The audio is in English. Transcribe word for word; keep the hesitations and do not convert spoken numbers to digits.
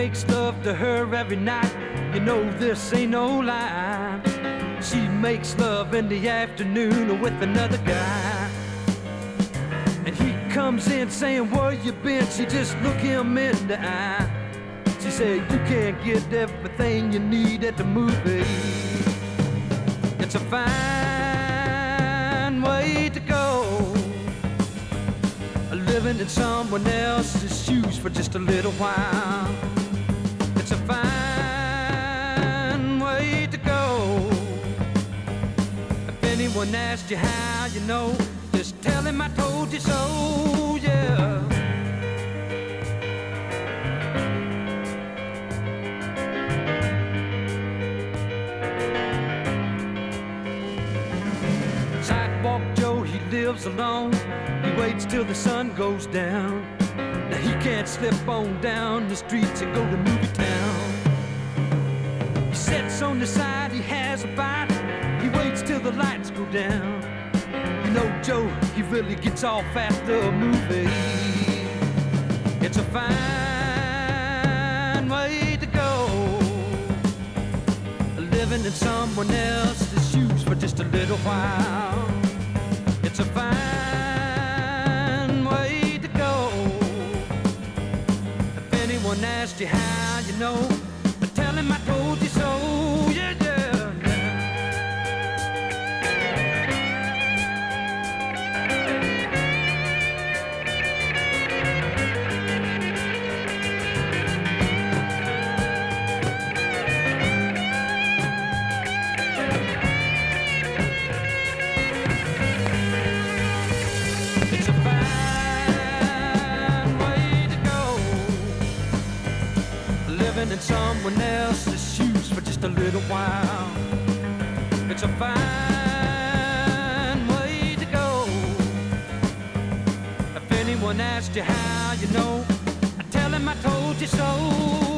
makes love to her every night. You know this ain't no lie. She makes love in the afternoon with another guy. And he comes in saying, where you been? She just look him in the eye. She said, you can't get everything you need at the movie. It's a fine way to go, living in someone else's shoes for just a little while. It's a fine way to go. If anyone asks you how you know, just tell him I told you so, yeah. Sidewalk Joe, he lives alone. He waits till the sun goes down. Now he can't slip on down the streets and go to movie town. He sits on the side, he has a bite. He waits till the lights go down. You know Joe, he really gets off after a movie. It's a fine way to go, living in someone else's shoes for just a little while. It's a fine way to go. If anyone asks you how you know, tell him I told you so, yeah, yeah. In someone else's shoes for just a little while. It's a fine way to go. If anyone asks you how you know, tell him I told you so.